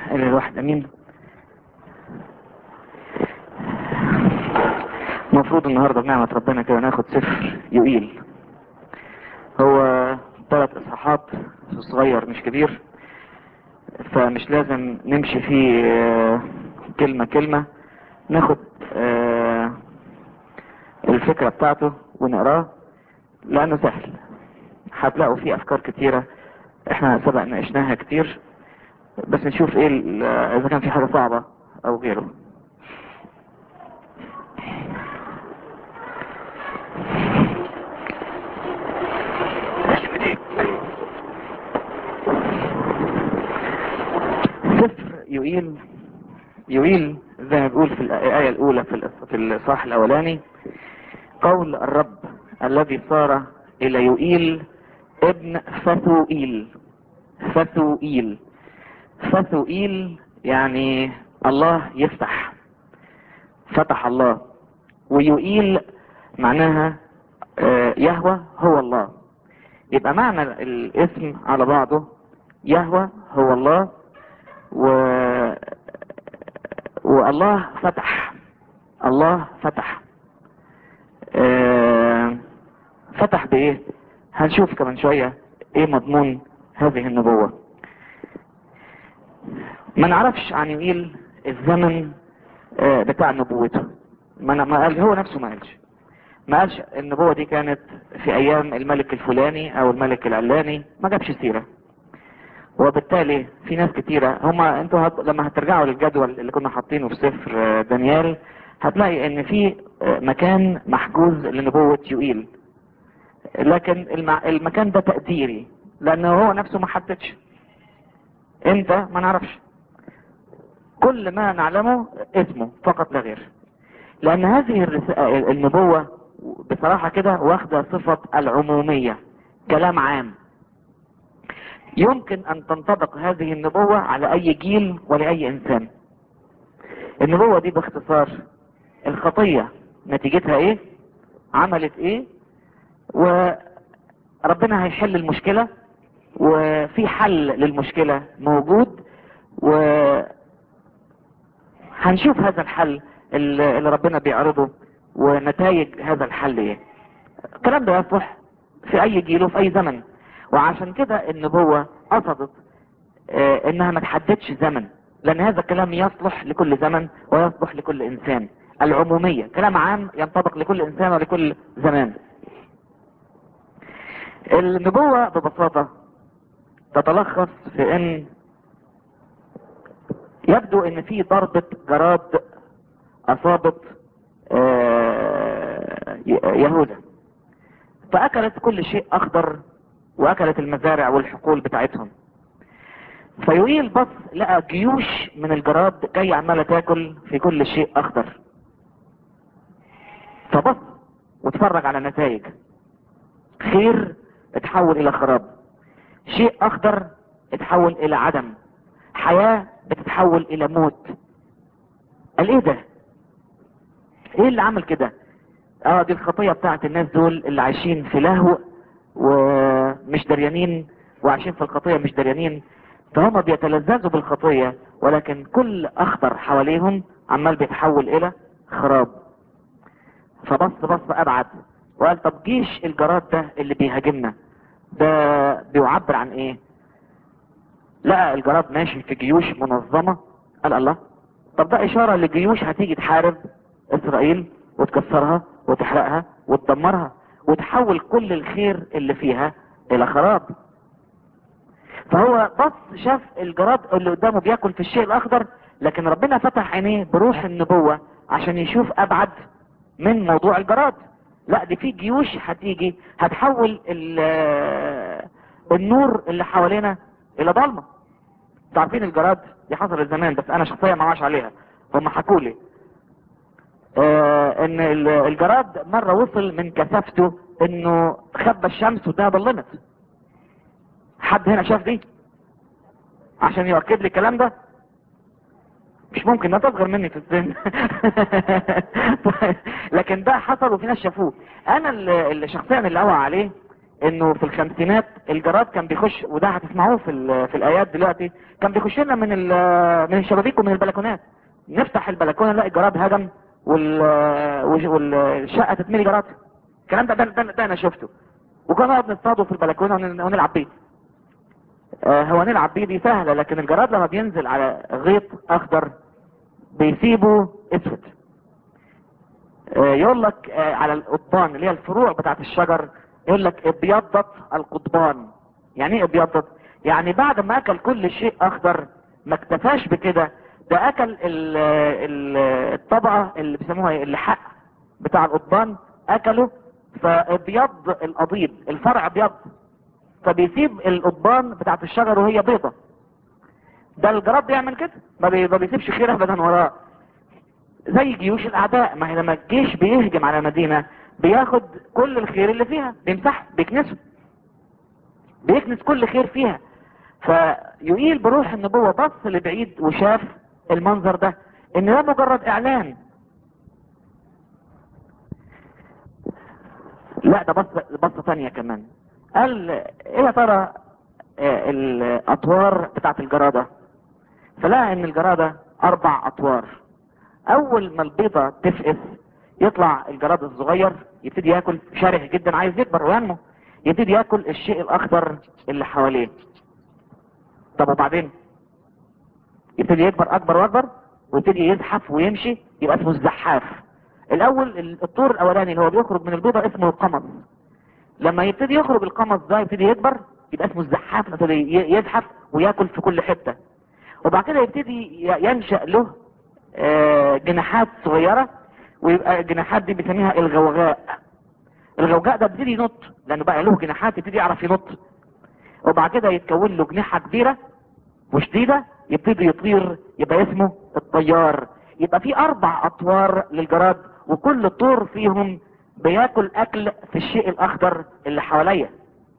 إلى الواحد أمين. المفروض النهاردة بنعمة ربنا كده ناخد سفر يوئيل. هو 3 إصحاحات صغير مش كبير، فمش لازم نمشي فيه كلمة كلمة، ناخد الفكرة بتاعته ونقراه لأنه سهل. هتلاقوا فيه أفكار كتيرة احنا سبق ناقشناها كتير، بس نشوف ايه اذا كان في حاجة صعبة او غيره. سفر يوئيل زي ما بيقول في الآية الأولى في الإصحاح الأولاني: قول الرب الذي صار إلى يوئيل ابن فثوئيل يعني الله يفتح، فتح الله. ويوئيل معناها يهوه هو الله. يبقى معنى الاسم على بعضه يهوه هو الله، والله فتح. الله فتح. فتح بايه؟ هنشوف كمان شوية ايه مضمون هذه النبوة. ما نعرفش عن يوئيل الزمن بتاع نبوته. ما قال هو نفسه، ما قالش النبوة دي كانت في ايام الملك الفلاني او الملك العلاني، ما جابش سيرة. وبالتالي في ناس كتيرة انتوا لما هترجعوا للجدول اللي كنا حاطينه في سفر دانيال هتلاقي ان في مكان محجوز لنبوة يوئيل، لكن المكان ده تقديري لانه هو نفسه ما حددش. انت ما نعرفش، كل ما نعلمه اسمه فقط لا غير. لان هذه النبوة بصراحة كده واخدة صفة العمومية، كلام عام. يمكن ان تنطبق هذه النبوة على اي جيل ولأي انسان. النبوة دي باختصار الخطية نتيجتها ايه، عملت ايه، وربنا هيحل المشكلة، وفي حل للمشكلة موجود، وهنشوف هذا الحل اللي ربنا بيعرضه ونتائج هذا الحل ايه. الكلام ده يصلح في اي جيل وفي اي زمن. وعشان كده النبوة قصدت انها ما تحددش زمن، لان هذا الكلام يصلح لكل زمن ويصلح لكل انسان. العمومية كلام عام ينطبق لكل انسان ولكل زمان. النبوة ببساطة تتلخص في ان يبدو ان في ضربة جراد اصابت يهوذا، فاكلت كل شيء اخضر واكلت المزارع والحقول بتاعتهم. فيوئيل بص لقى جيوش من الجراد جاي عمالة تاكل في كل شيء اخضر، فبص واتفرج على نتائج. خير اتحول الى خراب، شيء اخضر اتحول الى عدم، حياة بتتحول الى موت. قال ايه ده؟ ايه اللي عمل كده؟ دي الخطية بتاعت الناس دول اللي عايشين في لهو ومش دريانين، وعايشين في الخطية مش دريانين، فهم بيتلذذوا بالخطية، ولكن كل اخضر حواليهم عمال بيتحول الى خراب. فبص ابعد وقال طب جيش الجراد ده اللي بيهاجمنا ده بيعبر عن ايه؟ لقى الجراد ماشي في جيوش منظمة. قال الله، طب ده اشارة لجيوش هتيجي تحارب اسرائيل وتكسرها وتحرقها وتدمرها وتحول كل الخير اللي فيها الى خراب. فهو بص شاف الجراد اللي قدامه بياكل في الشيء الاخضر، لكن ربنا فتح عينيه بروح النبوة عشان يشوف ابعد من موضوع الجراد. لا، دي في جيوش هتيجي هتحول النور اللي حوالينا الى ضلمة. تعرفين الجراد دي حصلت زمان، بس انا شخصيا ما عاش عليها، هم حكوا لي ان الجراد مرة وصل من كثافته انه خبى الشمس وده ضلمت. حد هنا شاف دي عشان يؤكد لي الكلام ده؟ مش ممكن، ده تصغر مني في السن. لكن ده حصل وفي ناس شافوه. انا اللي شخصيا اللي اوعى عليه انه في الخمسينات الجراد كان بيخش، وده هتسمعوه في الايات دلوقتي، كان بيخش لنا من الشبابيك ومن البلكونات. نفتح البلكونه نلاقي الجراد هجم والشقه تتملي جراد. الكلام ده انا شفته، وكنا نقعد نصطاده في البلكونه ونلعب بيه. هو نلعب بيه دي سهله، لكن الجراد لما بينزل على غيط اخضر بيسيبه اسود. يقول لك على القضبان اللي هي الفروع بتاعت الشجر، يقول لك ابيضت القضبان. يعني ايه ابيضت؟ يعني بعد ما اكل كل شيء اخضر ما اكتفاش بكده، ده اكل الطبقه اللي بيسموها اللحاء بتاع القضبان، اكله فابيض القضيب، الفرع ابيض، فبيسيب القضبان بتاعت الشجر وهي بيضة. ده الجراد بيعمل كده، ما بيسيبش خير ابدا وراه. زي جيوش الاعداء، ما هي لما الجيش بيهجم على مدينة بياخد كل الخير اللي فيها بيمسحه بيكنسه، بيكنس كل خير فيها. فيقيل بروح النبوة بص لبعيد وشاف المنظر ده، ان ده مجرد اعلان. لا ده بصة ثانية كمان. قال ايه يا ترى الاطوار بتاعت الجرادة؟ فلقى ان الجرادة 4 اطوار. اول ما البيضة تفقس يطلع الجراد الصغير يبتدي ياكل، شره جدا عايز يكبر وينمو، يبتدي ياكل الشيء الاخضر اللي حواليه. طب وبعدين يبتدي يكبر اكبر واكبر، ويبتدي يزحف ويمشي، يبقى اسمه الزحاف. الاول الطور الاولاني اللي هو بيخرج من البيضة اسمه القمص. لما يبتدي يخرج القمص ده يبتدي يكبر، يبقى اسمه الزحاف، يبتدي يزحف وياكل في كل حتة. وبعد كده يبتدي ينشأ له جناحات صغيرة، ويبقى الجناحات دي بيسميها الغوغاء. الغوغاء ده بيبتدي ينط، لانه بقى له جناحات يبتدي يعرف ينط. وبعد كده يتكون له جناحة كبيرة وشديدة يبتدي يطير، يبقى اسمه الطيار. يبقى في 4 اطوار للجراد، وكل طور فيهم بياكل اكل في الشيء الاخضر اللي حواليا.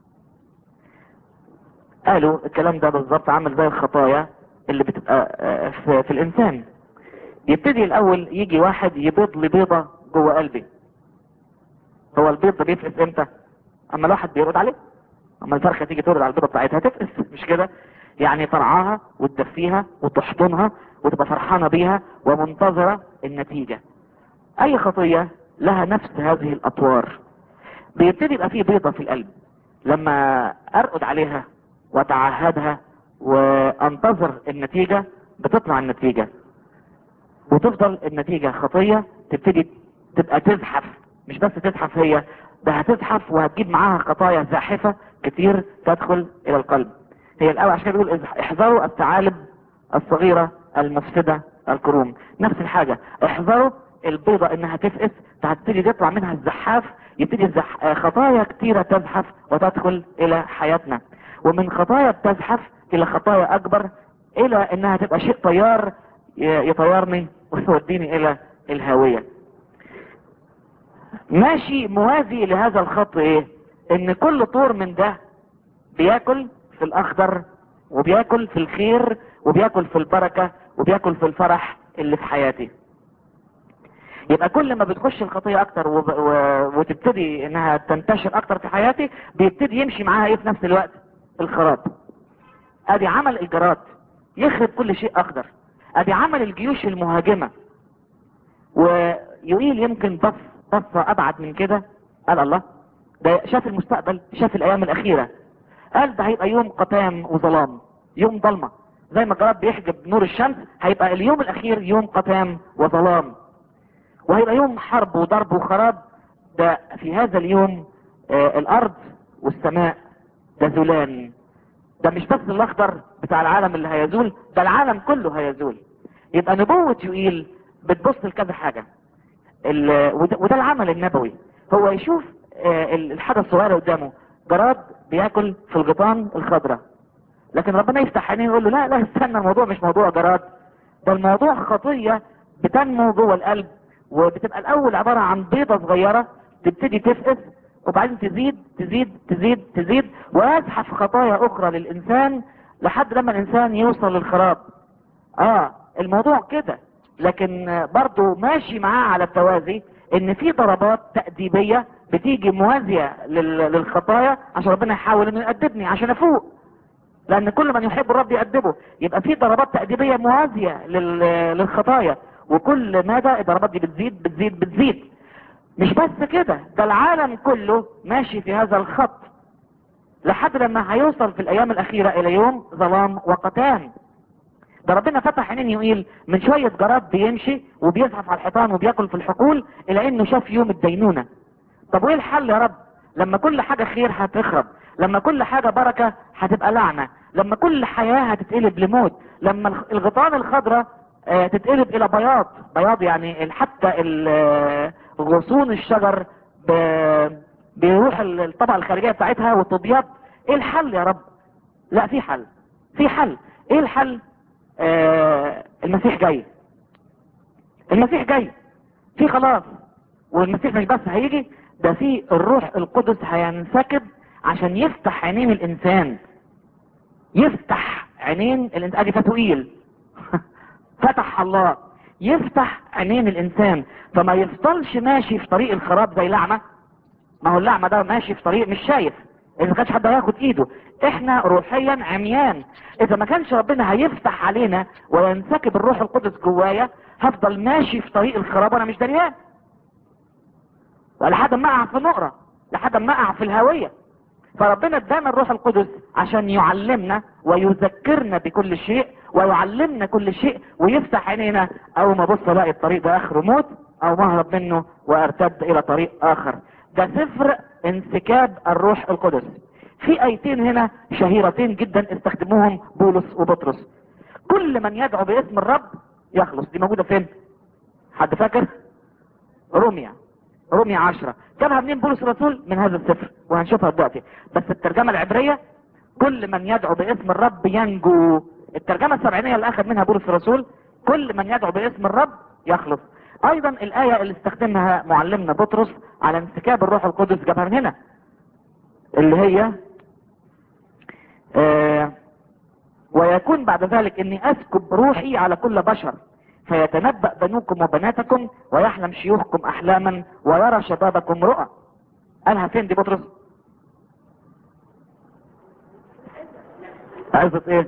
قالوا الكلام ده بالظبط عامل زي الخطايا اللي بتبقى في الانسان. يبتدي الاول يجي واحد يبيض لي بيضة جوه قلبي. هو البيض ده بيفقس امتى؟ اما الواحد بيرد عليه. اما الفرخة تيجي ترد على البيضة بتاعتها تفقس، مش كده؟ يعني ترعاها وتدفيها وتحضنها وتبقى فرحانة بيها ومنتظرة النتيجة. اي خطية لها نفس هذه الاطوار. بيبتدي يبقى فيه بيضة في القلب، لما ارقد عليها واتعهدها وانتظر النتيجة بتطلع النتيجة، وتفضل النتيجة خطية تبتدي تبقى تزحف. مش بس تزحف هي، ده هتزحف وهتجيب معاها خطايا زاحفة كتير تدخل الى القلب. هي الاول عشان بيقول احذروا الثعالب الصغيرة المفسدة الكروم. نفس الحاجة، احذروا البيضة انها تفقس، فهتبتدي تطلع منها الزحاف، يبتدي خطايا كتيرة تزحف وتدخل الى حياتنا. ومن خطايا بتزحف الى خطايا اكبر، الى انها تبقى شيء طيار يطيرني ويوديني الى الهاوية. ماشي موازي لهذا الخط ايه؟ ان كل طور من ده بياكل في الاخضر، وبياكل في الخير، وبياكل في البركة، وبياكل في الفرح اللي في حياتي. يبقى كل ما بتخش الخطية اكتر وتبتدي انها تنتشر اكتر في حياتي، بيبتدي يمشي معاها ايه في نفس الوقت؟ الخراب. ادي عمل الجراد، يخرب كل شيء اخضر. ادي عمل الجيوش المهاجمة. ويقيل يمكن بصة ابعد من كده، قال الله ده شاف المستقبل، شاف الايام الاخيرة. قال ده هيبقى يوم قتام وظلام، يوم ضلمة، زي ما الجراد بيحجب نور الشمس، هيبقى اليوم الاخير يوم قتام وظلام، وهيبقى يوم حرب وضرب وخراب. ده في هذا اليوم الارض والسماء تزولان. ده مش بس الاخضر بتاع العالم اللي هيزول، ده العالم كله هيزول. يبقى نبوة يوئيل بتبص لكذا حاجة. وده العمل النبوي. هو يشوف الحاجة الصغيرة قدامه، جراد بياكل في الغيطان الخضراء، لكن ربنا يفتح عينيه يقول له لا لا استنى، الموضوع مش موضوع جراد، ده الموضوع خطية بتنمو جوه القلب، وبتبقى الاول عبارة عن بيضة صغيرة تبتدي تفقس، وبعدين تزيد تزيد تزيد تزيد، ويزحف خطايا اخرى للانسان لحد لما الانسان يوصل للخراب. الموضوع كده، لكن برضو ماشي معاه على التوازي ان في ضربات تأديبية بتيجي موازية للخطايا عشان ربنا يحاول انه يأدبني عشان افوق، لان كل من يحب الرب يأدبه. يبقى في ضربات تأديبية موازية للخطايا، وكل مدى الضربات دي بتزيد بتزيد بتزيد. مش بس كده، ده العالم كله ماشي في هذا الخط لحد لما هيوصل في الايام الاخيرة الى يوم ظلام وقتان. ده ربنا فتح عينين يقيل من شوية جراد بيمشي وبيزحف على الحيطان وبياكل في الحقول الى انه شاف يوم الدينونة. طب وايه الحل يا رب؟ لما كل حاجة خير هتخرب، لما كل حاجة بركة هتبقى لعنة، لما كل حياة هتتقلب لموت، لما الغيطان الخضراء تتقلب الى بياض. بياض يعني حتى غصون الشجر بيروح الطبقة الخارجية بتاعتها وتبيض. ايه الحل يا رب؟ لا، في حل، في حل. ايه الحل؟ المسيح جاي، المسيح جاي، في خلاص. والمسيح مش بس هيجي، ده في الروح القدس هينسكب عشان يفتح عينين الانسان، يفتح عينين الانسان. ادي فتوئيل فتح الله يفتح عينين الانسان، فما يفضلش ماشي في طريق الخراب زي لعمة. ما هو اللعمة ده ماشي في طريق مش شايف، اذا ما كانش حد هياخد ايده. احنا روحيا عميان، اذا ما كانش ربنا هيفتح علينا وينسكب الروح القدس جوايا هفضل ماشي في طريق الخراب وانا مش دريان، ولحد ما اقع في نقرة، لحد ما اقع في الهوية. فربنا ادانا الروح القدس عشان يعلمنا ويذكرنا بكل شيء ويعلمنا كل شيء ويفتح عينينا. او ما بص الاقي الطريق ده اخره موت، او مهرب منه وارتد الى طريق اخر. ده سفر انسكاب الروح القدس. في ايتين هنا شهيرتين جدا استخدموهم بولس وبطرس. كل من يدعو باسم الرب يخلص. دي موجودة فين؟ حد فاكر؟ روميا 10. جابها منين بولس الرسول؟ من هذا السفر، وهنشوفها دلوقتي. بس الترجمة العبرية كل من يدعو باسم الرب ينجو. الترجمة السبعينية اللي اخذ منها بولس الرسول كل من يدعو باسم الرب يخلص. ايضا الاية اللي استخدمها معلمنا بطرس على انسكاب الروح القدس جابها من هنا، اللي هي ويكون بعد ذلك اني اسكب روحي على كل بشر فيتنبأ بنوكم وبناتكم ويحلم شيوخكم احلاما ويرى شبابكم رؤى. قالها فين دي بطرس؟ عزت ايه؟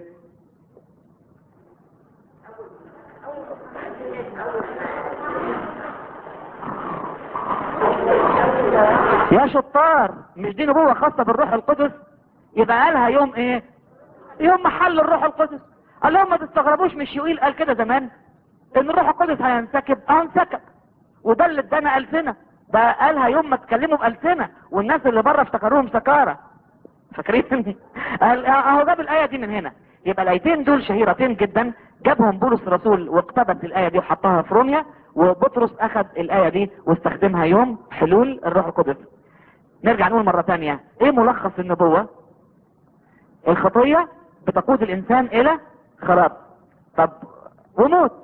يا شطار، مش دي نبوة خاصة بالروح القدس؟ يبقى قالها يوم ايه؟ يوم محل الروح القدس. قال لهم ما تستغربوش، مش يقيل قال كده زمان ان الروح القدس هينسكب؟ انسكب. وده اللي ادانا ألسنة. ده قالها يوم ما اتكلموا بألسنة والناس اللي بره افتكروهم سكارى. فاكرين؟ اهو جاب الآية دي من هنا. يبقى الآيتين دول شهيرتين جدا، جابهم بولس الرسول واقتبس الآية دي وحطها في روميا، وبطرس اخذ الآية دي واستخدمها يوم حلول الروح القدس. نرجع نقول مرة تانية، ايه ملخص النبوة؟ الخطية بتقود الانسان الى خراب، طب وموت.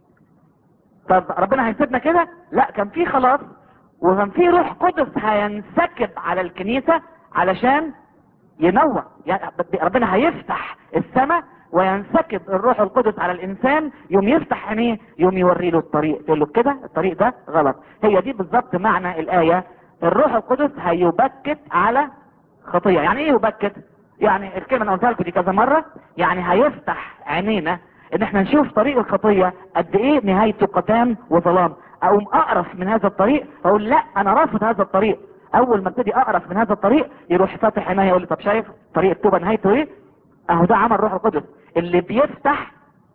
طب ربنا هيسيبنا كده؟ لا، كان في خلاص، وكان في روح قدس هينسكب على الكنيسة علشان ينور. يعني ربنا هيفتح السماء وينسكب الروح القدس على الانسان، يوم يفتح عينيه، يوم يوري له الطريق، يقول له كده الطريق ده غلط. هي دي بالظبط معنى الآية، الروح القدس هيبكت على خطية. يعني ايه يبكت؟ يعني الكلمة انا قلتها لكم دي كذا مرة، يعني هيفتح عينينا ان احنا نشوف طريق الخطية قد ايه نهايته قتام وظلام. اقوم اقرف من هذا الطريق اقول لا انا رافض هذا الطريق. اول ما ابتدي اقرف من هذا الطريق يروح فاتح عينيا يقول لي طب شايف طريق التوبة نهايته ايه؟ اهو ده عمل روح القدس اللي بيفتح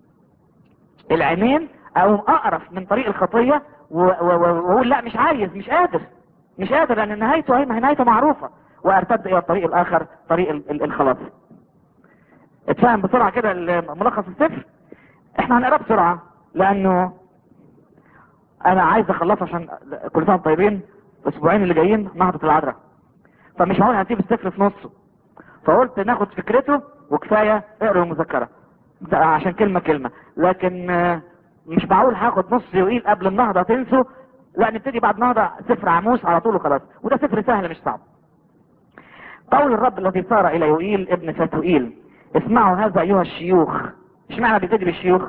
العينين. اقوم اقرف من طريق الخطية واقول لا مش عايز، مش قادر لان نهايته اهي، نهايته معروفة، وارتد الى الطريق الاخر، طريق الخلاص. اتفهم بسرعة كده ملخص السفر. احنا هنقرأ بسرعة لانه انا عايز اخلصه عشان كل سنة طيبين. الاسبوعين اللي جايين نهضة العذراء، فمش هقول هنسيب السفر في نصه، فقلت ناخد فكرته وكفاية اقرأ المذكرة عشان كلمة كلمة. لكن مش معقول هاخد نص يقيل قبل النهضة تنسوا، لا نبتدي بعد النهضة سفر عموس على طول وخلاص، وده سفر سهل مش صعب. قول الرب الذي صار الى يوئيل ابن فتوئيل، اسمعوا هذا ايها الشيوخ. اشمعنى بيبتدي بالشيوخ؟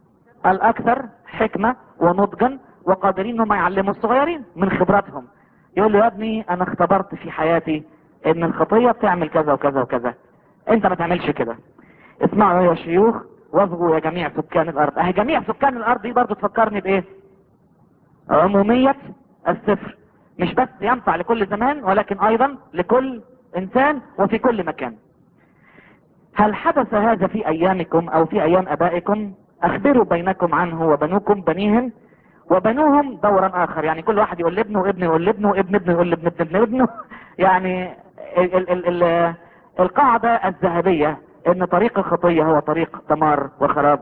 الاكثر حكمة ونضجا وقادرين هم يعلموا الصغيرين من خبراتهم. يقول له يا ابني انا اختبرت في حياتي ان الخطية بتعمل كذا وكذا وكذا، انت ما تعملش كده. اسمعوا يا شيوخ واصغوا يا جميع سكان الارض. اهي جميع سكان الارض دي برضو تفكرني بايه؟ عمومية السفر، مش بس ينفع لكل زمان ولكن ايضا لكل انسان وفي كل مكان. هل حدث هذا في ايامكم او في ايام ابائكم؟ اخبروا بينكم عنه وبنوكم بنيهم وبنوهم دورا اخر. يعني كل واحد يقول لابنه وابنه يقول لابنه وابن ابنه يقول لابن ابن ابنه يعني ال ال ال ال القاعدة الذهبية ان طريق الخطية هو طريق دمار وخراب.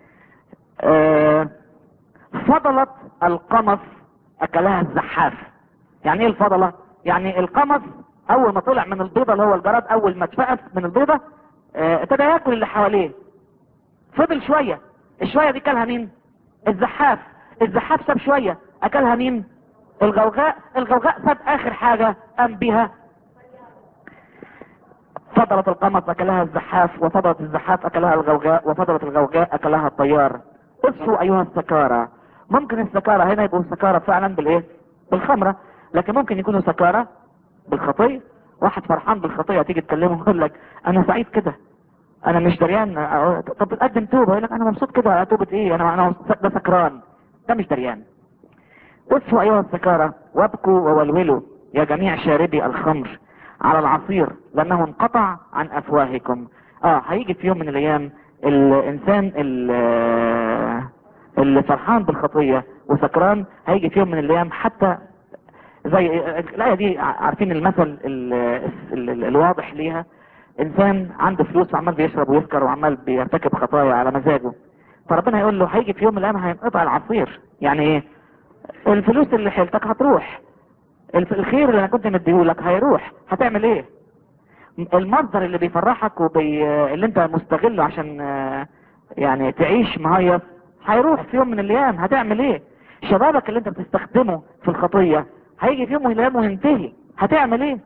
فضلت القمص اكلها الزحاف. يعني ايه الفضلة؟ يعني القمص اول ما طلع من البيضة اللي هو الجراد، اول ما اتفقس من البيضة ابتدى ياكل اللي حواليه. فضل شوية، الشوية دي كلها مين؟ الزحاف. الزحاف ساب شوية، اكلها مين؟ الغوغاء. الغوغاء ساب اخر حاجة قام بها. فضلت القمص اكلها الزحاف، وفضلت الزحاف اكلها الغوغاء، وفضلت الغوغاء اكلها الطيار. اصفوا ايها السكارى. ممكن السكارى هنا يبقوا سكارى فعلا بالايه؟ بالخمرة، لكن ممكن يكونوا سكارى بالخطية. واحد فرحان بالخطية تيجي تكلمه يقول لك انا سعيد كده، انا مش دريان. طب تقدم توبة، يقول لك انا مبسوط كده. توبة ايه؟ انا ده سكران، ده مش دريان. اصفوا ايها السكارى وابكوا وولولوا يا جميع شاربي الخمر على العصير لانه انقطع عن افواهكم. هيجي في يوم من الايام الانسان اللي فرحان بالخطية وسكران، هيجي في يوم من الايام حتى زي الآية دي. عارفين المثل الواضح ليها؟ انسان عنده فلوس وعمال بيشرب ويسكر وعمال بيرتكب خطايا على مزاجه، فربنا يقول له هيجي في يوم من الايام هينقطع العصير. يعني ايه؟ الفلوس اللي حيلتك هتروح، الخير اللي انا كنت مديهولك هيروح. هتعمل ايه؟ المصدر اللي بيفرحك اللي انت مستغله عشان يعني تعيش مهيص هيروح في يوم من الايام. هتعمل ايه؟ شبابك اللي انت بتستخدمه في الخطية هيجي في يوم من الايام وينتهي. هتعمل ايه؟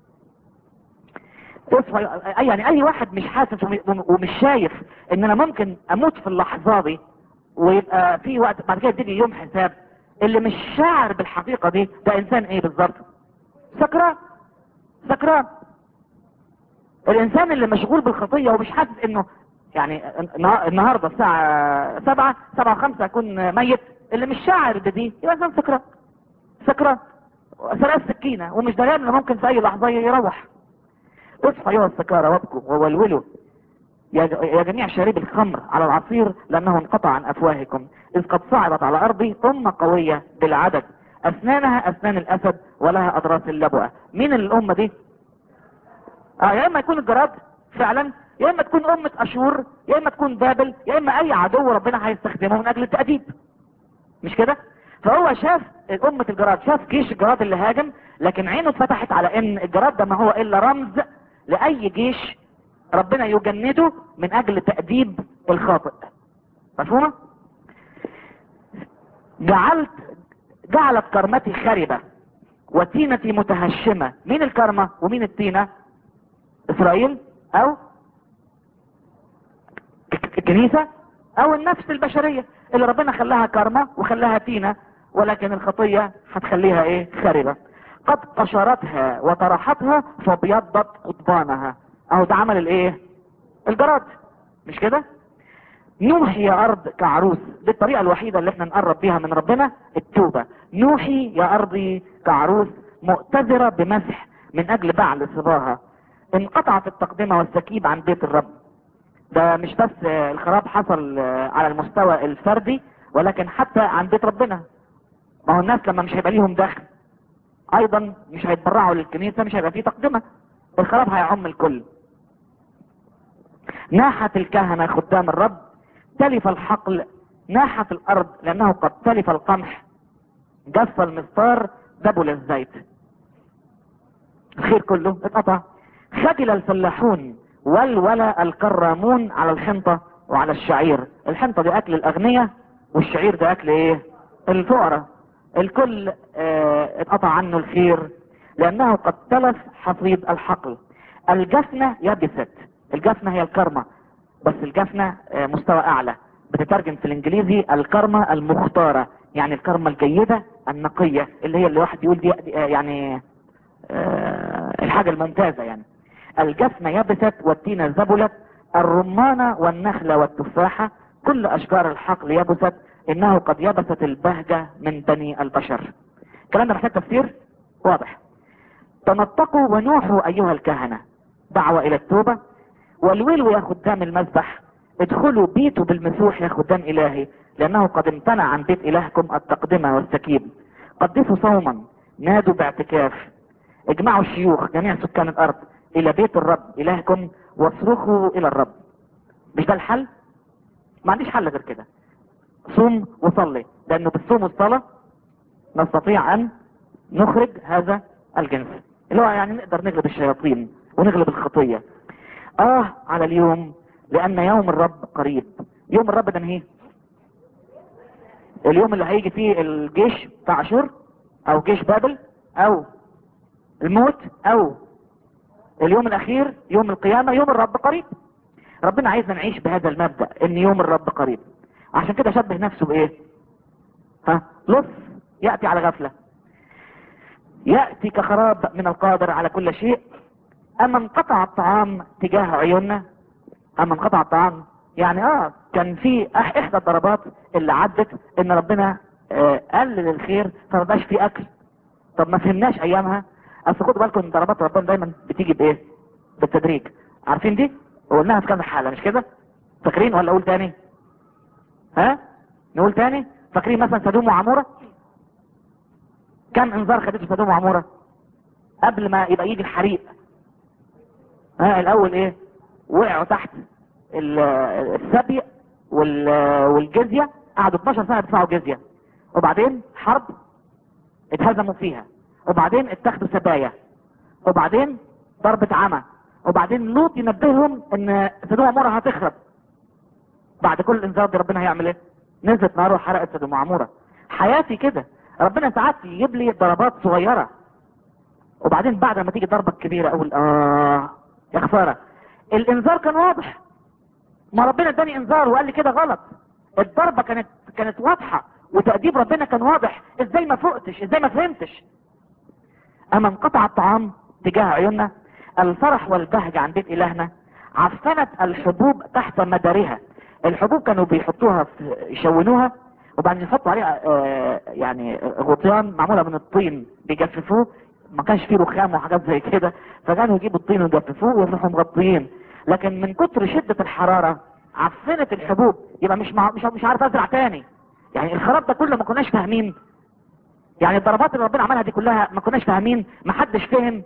يعني اي واحد مش حاسس ومش شايف ان انا ممكن اموت في اللحظة دي ويبقى في وقت بعد كده تيجي يوم حساب، اللي مش شاعر بالحقيقة دي ده انسان ايه بالظبط؟ سكران. سكران. الانسان اللي مشغول بالخطية ومش حاسس انه يعني النهاردة الساعة 7:05 اكون ميت، اللي مش شاعر بدي يبقى انسان سكران. سكران سرق السكينة ومش دريان انه ممكن في اي لحظة يروح. اصحى ايها السكارى وابكوا وولولوا يا جميع شاربي الخمر على العصير لانه انقطع عن افواهكم. اذ قد صعدت على ارضي امة قوية بالعدد، اسنانها اسنان الاسد ولها اضراس اللبوة. مين الامة دي؟ يا اما يكون الجراد فعلا، يا اما تكون امة اشور، يا اما تكون بابل، يا اما اي عدو ربنا هيستخدمه من اجل التأديب. مش كده؟ فهو شاف امة الجراد، شاف جيش الجراد اللي هاجم، لكن عينه اتفتحت على ان الجراد ده ما هو الا رمز لاي جيش ربنا يجنده من اجل تأديب الخاطئ. مفهومة؟ جعلت كرمتي خربة وتينتي متهشمة. مين الكرمة ومين التينة؟ اسرائيل او الكنيسة او النفس البشرية اللي ربنا خلاها كرمة وخلاها تينة، ولكن الخطية هتخليها ايه؟ خربة. قد قشرتها وطرحتها فابيضت قضبانها. اهو ده عمل الايه؟ الجراد. مش كده؟ نوحي يا ارض كعروس. دي الطريقة الوحيدة اللي احنا نقرب بيها من ربنا، التوبة. نوحي يا ارضي كعروس مؤتذرة بمسح من اجل بعل صباها. انقطعت التقدمة والسكيب عن بيت الرب. ده مش بس الخراب حصل على المستوى الفردي، ولكن حتى عن بيت ربنا. ما هو الناس لما مش هيبقى ليهم دخل ايضا مش هيتبرعوا للكنيسة، مش هيبقى فيه تقدمة، الخراب هيعم الكل. ناحت الكهنة خدام الرب، تلف الحقل، ناحت الارض لانه قد تلف القمح، جف المسطار، دبل الزيت. الخير كله اتقطع. خجل الفلاحون والولا الكرامون على الحنطة وعلى الشعير. الحنطة دي اكل الاغنياء والشعير ده اكل ايه؟ الفقراء. الكل اتقطع عنه الخير لانه قد تلف حصيد الحقل. الجفنة يبست. الجفنة هي الكرمة، بس الجفنة مستوى اعلى، بتترجم في الانجليزي الكرمة المختارة. يعني الكرمة الجيدة النقية اللي هي اللي واحد يقول دي يعني الحاجة الممتازة يعني. الجفنة يبست والتينة ذبلت، الرمانة والنخلة والتفاحة، كل أشجار الحقل يبست، إنه قد يبست البهجة من بني البشر. الكلام ده محتاج تفسير واضح. تنطقوا ونوحوا أيها الكهنة، دعوة إلى التوبة. والويل يا خدام المذبح، ادخلوا بيتوا بالمسوح يا خدام إلهي، لأنه قد امتنع عن بيت إلهكم التقدمة والسكيب. قدسوا صوما، نادوا باعتكاف، اجمعوا الشيوخ جميع سكان الأرض إلى بيت الرب إلهكم واصرخوا إلى الرب. مش ده الحل؟ ما عنديش حل غير كده. صوم وصلي، لأنه بالصوم والصلاة نستطيع أن نخرج هذا الجنس، اللي هو يعني نقدر نغلب الشياطين ونغلب الخطية. على اليوم، لأن يوم الرب قريب. يوم الرب ده ايه؟ اليوم اللي هيجي فيه الجيش بتاع اشور، او جيش بابل، او الموت، او اليوم الاخير يوم القيامة. يوم الرب قريب. ربنا عايزنا نعيش بهذا المبدأ ان يوم الرب قريب. عشان كده شبه نفسه بايه؟ لص يأتي على غفلة، يأتي كخراب من القادر على كل شيء. اما انقطع الطعام تجاه عيوننا. اما انقطع الطعام يعني كان في احدى الضربات اللي عدت ان ربنا قلل الخير فما بقاش في اكل. طب ما فهمناش ايامها. اصل خدوا بالكم ان ضربات ربنا دايما بتيجي بايه؟ بالتدريج. عارفين دي؟ وقلناها في كذا حاله مش كده؟ فاكرين ولا اقول تاني؟ نقول تاني. فاكرين مثلا سدوم وعموره؟ كم انذار خدته سدوم وعموره قبل ما يبقى يجي الحريق؟ الاول ايه؟ وقعوا تحت السبي والجزية، قعدوا 12 سنة يدفعوا جزية، وبعدين حرب اتهزموا فيها، وبعدين اتخذوا سبايا، وبعدين ضربة عمى، وبعدين لوط ينبههم ان سدوم وعمورة هتخرب. بعد كل الانذار ده ربنا هيعمل ايه؟ نزلت نار وحرقت سدوم وعمورة. حياتي كده، ربنا ساعات يجيب لي ضربات صغيرة، وبعدين بعد ما تيجي ضربة كبيرة اقول يا خسارة. الانذار كان واضح، ما ربنا اداني انذار وقال لي كده غلط. الضربة كانت واضحة، وتأديب ربنا كان واضح. ازاي ما فقتش؟ ازاي ما فهمتش؟ اما انقطع الطعام تجاه عيوننا، الفرح والبهجة عن بيت الهنا، عفنت الحبوب تحت مدارها. الحبوب كانوا بيحطوها يشونوها، وبعدين يحطوا عليها يعني غطيان معمولة من الطين بيجففوه. ما كانش فيه رخام وحاجات زي كده، فكانوا يجيبوا الطين ويجففوه ويروحوا مغطيين. لكن من كتر شدة الحرارة عفنت الحبوب، يبقى مش عارف ازرع تاني. يعني الخراب ده كله ما كناش فاهمين. يعني الضربات اللي ربنا عملها دي كلها ما كناش فاهمين، ما حدش فهم.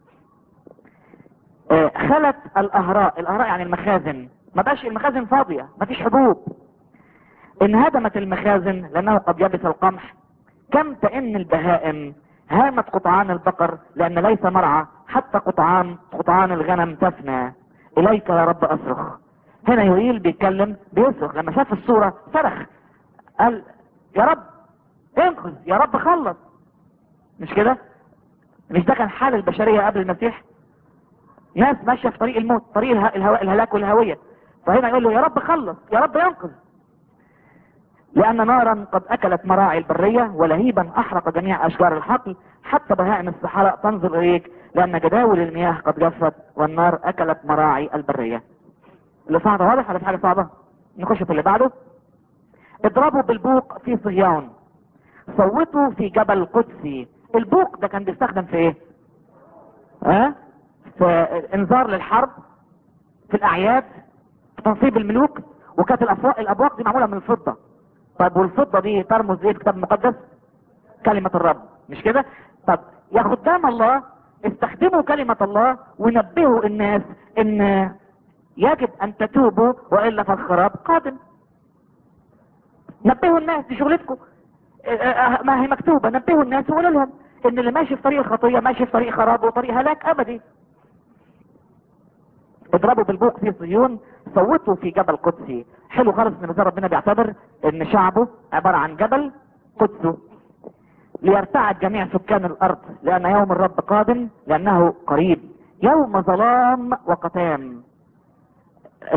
خلت الاهراء يعني المخازن، ما بقاش المخازن فاضية، ما فيش حبوب. انهدمت المخازن لانه قد يبس القمح. كم تئن البهائم، هامت قطعان البقر لان ليس مرعى، حتى قطعان الغنم تفنى. اليك يا رب اصرخ. هنا يوئيل بيتكلم بيصرخ، لما شاف الصورة صرخ، قال يا رب انقذ، يا رب خلص. مش كده؟ مش ده كان حال البشرية قبل المسيح؟ ناس ماشية في طريق الموت، طريق الهلاك والهوية، فهنا يقول له يا رب خلص، يا رب ينقذ. لأن نارا قد أكلت مراعي البرية، ولهيبا أحرق جميع أشجار الحقل، حتى بهائم الصحراء تنظر إليك، لأن جداول المياه قد جفت، والنار أكلت مراعي البرية. اللي صعب واضح ولا في حاجة صعبة؟ نخش في اللي بعده. اضربوا بالبوق في صهيون، صوتوا في جبل قدسي. البوق ده كان بيستخدم في ايه؟ في انذار للحرب، في الاعياد، في تنصيب الملوك. وكانت الابواق دي معمولة من الفضة. طيب والفضة دي ترمز ايه في الكتاب المقدس؟ كلمة الرب، مش كده؟ طب يا خدام الله، استخدموا كلمة الله ونبهوا الناس ان يجب ان تتوبوا والا فالخراب قادم. نبهوا الناس، دي شغلتكم. ما هي مكتوبة، نبهوا الناس وقولوا لهم ان اللي ماشي في طريق الخطية ماشي في طريق خراب وطريق هلاك ابدي. اضربوا بالبوق في صهيون، صوتوا في جبل قدسي. حلو خالص ان مثال ربنا بيعتبر ان شعبه عبارة عن جبل قدسه. ليرتعد جميع سكان الارض لان يوم الرب قادم، لانه قريب. يوم ظلام وقتام.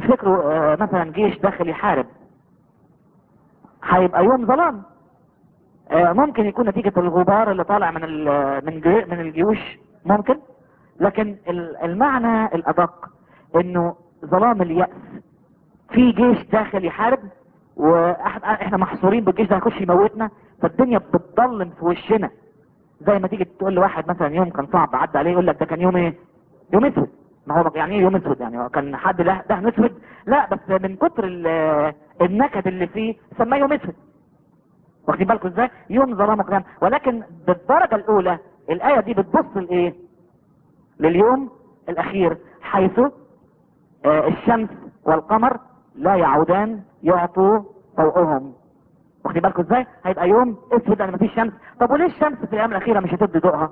افتكروا مثلا جيش داخل يحارب، هيبقى يوم ظلام. ممكن يكون نتيجة الغبار اللي طالع من الجيوش، ممكن. لكن المعنى الادق انه ظلام اليأس. في جيش داخل يحارب، واحنا محصورين بالجيش ده هيخش يموتنا، فالدنيا بتضلم في وشنا. زي ما تيجي تقول لواحد مثلا يوم كان صعب عدى عليه، يقول لك ده كان يوم ايه؟ يوم اسود. ما هو يعني ايه يوم اسود؟ يعني هو كان حد دهن اسود؟ لا، بس من كتر النكد اللي فيه سماه يوم اسود. واخدين بالكم ازاي؟ يوم ظلام وقيام. ولكن بالدرجة الاولى الآية دي بتبص لايه؟ لليوم الاخير، حيث الشمس والقمر لا يعودان يعطوا ضوءهم. واخدين بالكم ازاي؟ هيبقى يوم اسود لان مفيش شمس. طب وليه الشمس في الايام الاخيرة مش هتدي ضوءها؟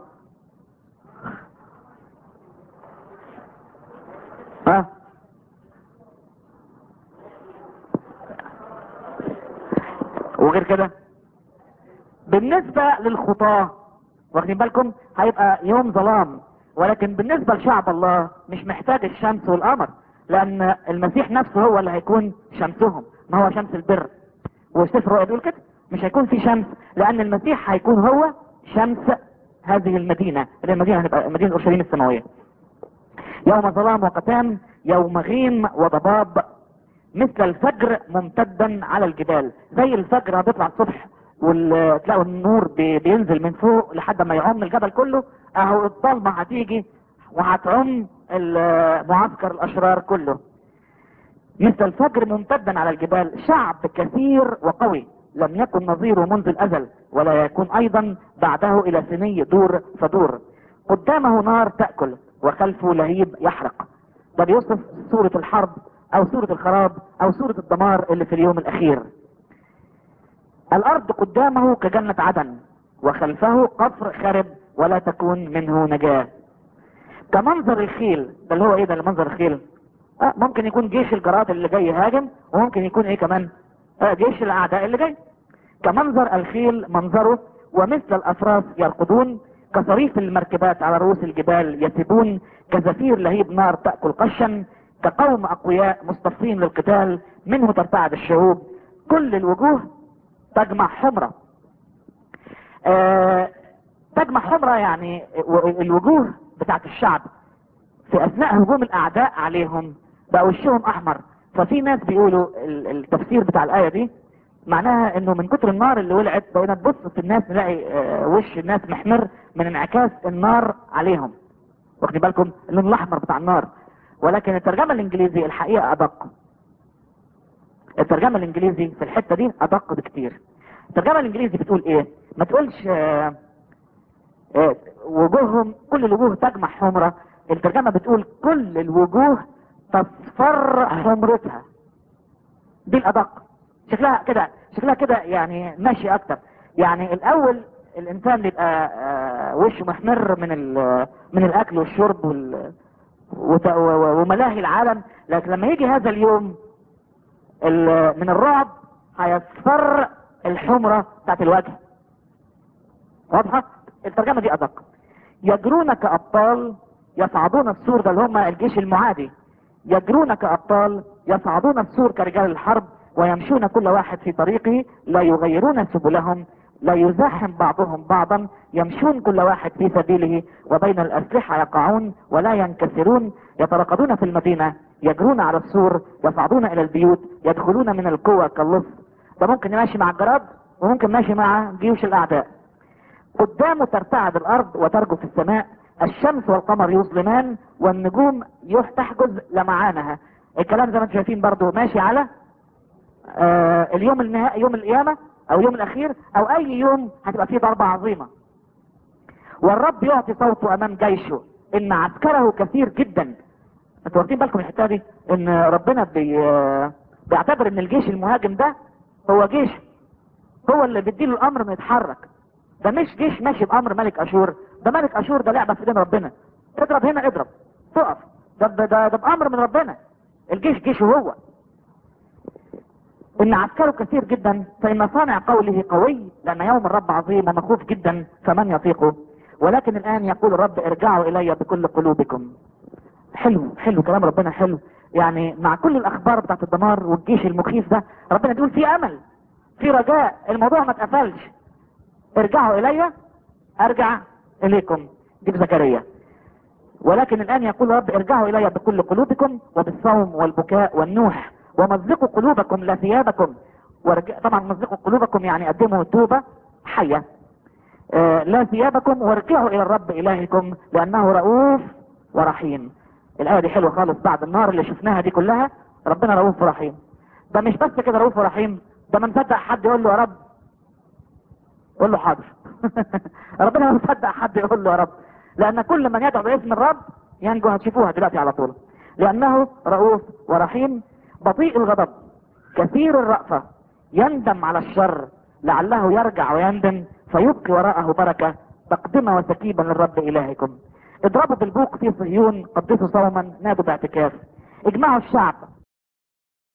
ها؟ وغير كده بالنسبة للخطاة، واخدين بالكم، هيبقى يوم ظلام. ولكن بالنسبة لشعب الله مش محتاج الشمس والقمر، لان المسيح نفسه هو اللي هيكون شمسهم، ما هو شمس البر. والسفر الرؤيا بيقول كده، مش هيكون في شمس لان المسيح هيكون هو شمس هذه المدينة، اللي المدينة هتبقى مدينة اورشليم السماوية. يوم ظلام وقتام، يوم غيم وضباب، مثل الفجر ممتدا على الجبال. زي الفجر بيطلع الصبح وتلاقوا النور بينزل من فوق لحد ما يعم الجبل كله، اهو الضلمة هتيجي وهتعم معسكر الاشرار كله. مثل الفجر ممتدا على الجبال، شعب كثير وقوي لم يكن نظيره منذ الازل، ولا يكون ايضا بعده الى سني دور فدور. قدامه نار تأكل وخلفه لهيب يحرق. ده بيوصف صورة الحرب او صورة الخراب او صورة الدمار اللي في اليوم الاخير. الارض قدامه كجنة عدن، وخلفه قصر خرب ولا تكون منه نجاة. كمنظر الخيل. ده اللي هو ايه؟ ده منظر الخيل. ممكن يكون جيش الجراد اللي جاي يهاجم، وممكن يكون ايه كمان؟ جيش الاعداء اللي جاي. كمنظر الخيل منظره، ومثل الافراس يرقدون، كصريف المركبات على رؤوس الجبال يسبون، كزفير لهيب نار تأكل قشا، كقوم اقوياء مصطفين للقتال، منه ترتعد الشعوب، كل الوجوه تجمع حمرة. تجمع حمرة يعني الوجوه بتاعت الشعب في اثناء هجوم الاعداء عليهم بقى وشهم احمر. ففي ناس بيقولوا التفسير بتاع الاية دي معناها انه من كتر النار اللي ولعت بقينا تبص في الناس نلاقي وش الناس محمر من انعكاس النار عليهم. واخدين بالكم اللون الاحمر بتاع النار. ولكن الترجمة الانجليزي الحقيقة ادق. الترجمة الانجليزي في الحتة دي ادق بكتير. الترجمة الانجليزي بتقول ايه؟ ما تقولش وجوههم كل الوجوه تجمع حمرة. الترجمة بتقول كل الوجوه تصفر حمرتها. دي الادق. شكلها كده يعني ماشي اكتر. يعني الاول الانسان بيبقى وشه محمر من الاكل والشرب وملاهي العالم. لكن لما يجي هذا اليوم من الرعب هيصفر الحمرة بتاعت الوجه. واضحة؟ الترجمة دي ادق. يجرون كأبطال يصعدون السور. ده اللي هم الجيش المعادي. يجرون كأبطال يصعدون السور كرجال الحرب، ويمشون كل واحد في طريقه، لا يغيرون سبلهم، لا يزاحم بعضهم بعضا، يمشون كل واحد في سبيله، وبين الأسلحة يقعون ولا ينكسرون، يترقدون في المدينة، يجرون على السور، يصعدون إلى البيوت، يدخلون من القوة كاللص. ده ممكن ماشي مع الجراد وممكن ماشي مع جيوش الأعداء. قدامه ترتعد الارض وترجف السماء، الشمس والقمر يظلمان، والنجوم تحجز لمعانها. الكلام زي ما انتم شايفين برضو ماشي على اليوم النهائي، يوم القيامة او يوم الاخير او اي يوم هتبقى فيه ضربة عظيمة. والرب يعطي صوته امام جيشه، ان عسكره كثير جدا. انتوا واخدين بالكم الحته دي؟ ان ربنا بيعتبر ان الجيش المهاجم ده هو جيش، هو اللي بيديله الامر انه يتحرك. ده مش جيش ماشي بامر ملك اشور. ده ملك اشور ده لعبه في ايدين ربنا. اضرب هنا اضرب تقف. ده بامر من ربنا. الجيش جيشه هو. ان عسكره كثير جدا، فان صانع قوله قوي، لان يوم الرب عظيم ومخوف جدا فمن يطيقه. ولكن الان يقول الرب ارجعوا الي بكل قلوبكم. حلو كلام ربنا حلو. يعني مع كل الاخبار بتاعت الدمار والجيش المخيف ده، ربنا بيقول في امل، في رجاء، الموضوع ما اتقفلش. ارجعوا الي ارجع اليكم، دي في زكريا. ولكن الان يقول رب ارجعوا الي بكل قلوبكم وبالصوم والبكاء والنوح، ومزقوا قلوبكم لا ثيابكم. طبعا مزقوا قلوبكم يعني قدموا توبة حية. لا ثيابكم، وارجعوا الى الرب الهكم لانه رؤوف ورحيم. الايه دي حلوه خالص بعد النار اللي شفناها دي كلها. ربنا رؤوف ورحيم. ده مش بس كده رؤوف ورحيم، ده ما نصدق حد يقول له يا رب قول له حاضر. ربنا ما مصدق حد يقول له يا رب، لان كل من يدعو باسم الرب ينجو. هتشوفوها دلوقتي على طول. لانه رؤوف ورحيم، بطيء الغضب كثير الرأفة، يندم على الشر لعله يرجع ويندم فيبقي وراءه بركة تقدمة وسكيبة للرب إلهكم. اضربوا بالبوق في صهيون، قدسوا صوما، نادوا باعتكاف. اجمعوا الشعب